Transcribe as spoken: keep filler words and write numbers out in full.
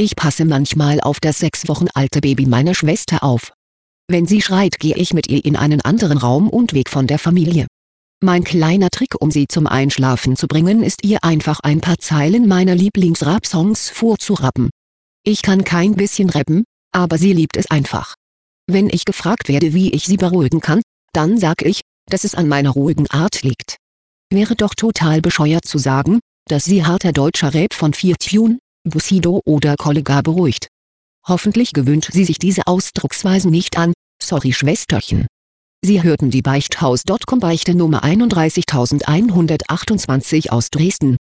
Ich passe manchmal auf das sechs Wochen alte Baby meiner Schwester auf. Wenn sie schreit, gehe ich mit ihr in einen anderen Raum und weg von der Familie. Mein kleiner Trick, um sie zum Einschlafen zu bringen, ist, ihr einfach ein paar Zeilen meiner Lieblings-Rap-Songs vorzurappen. Ich kann kein bisschen rappen, aber sie liebt es einfach. Wenn ich gefragt werde, wie ich sie beruhigen kann, dann sag ich, dass es an meiner ruhigen Art liegt. Wäre doch total bescheuert zu sagen, dass sie harter deutscher Rap von vier Tune, Bushido oder Kollega beruhigt. Hoffentlich gewöhnt sie sich diese Ausdrucksweisen nicht an. Sorry Schwesterchen. Sie hörten die Beichthaus Punkt com Beichte Nummer einunddreißigtausendeinhundertachtundzwanzig aus Dresden.